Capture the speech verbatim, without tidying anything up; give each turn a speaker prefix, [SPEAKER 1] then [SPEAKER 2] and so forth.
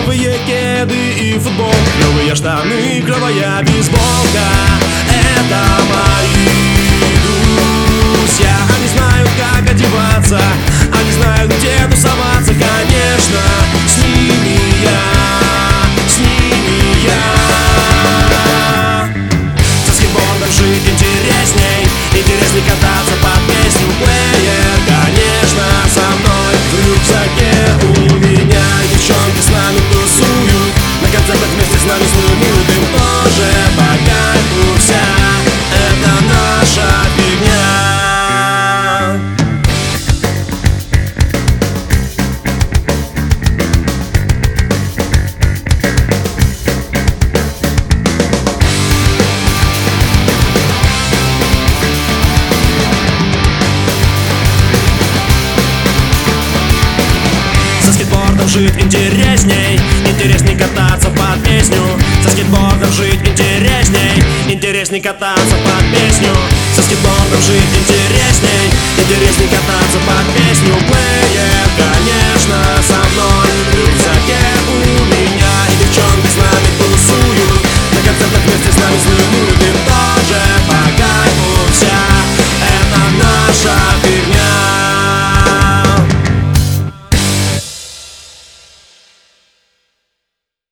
[SPEAKER 1] Новые кеды и футбол, новые штаны, клевая бейсболка. Это мои друзья. Они знают, как одеваться, они знают, где тусоваться. Конечно, с ними я, с ними я. Со скейтбордом жить интересней, интересней кататься под песню плеер. Конечно, со мной в рюкзаке у меня девчонки с нами тусуют, на концертах вместе с нами слывут. Им тоже по кайфу вся эта наша фигня. Со скейтбордом жить интересней, интересней кататься под песню. Со скейтбордом жить интересней, интересней кататься под песню. Со скейтбордом жить интересней, интересней кататься под песню плеер. Конечно, со мной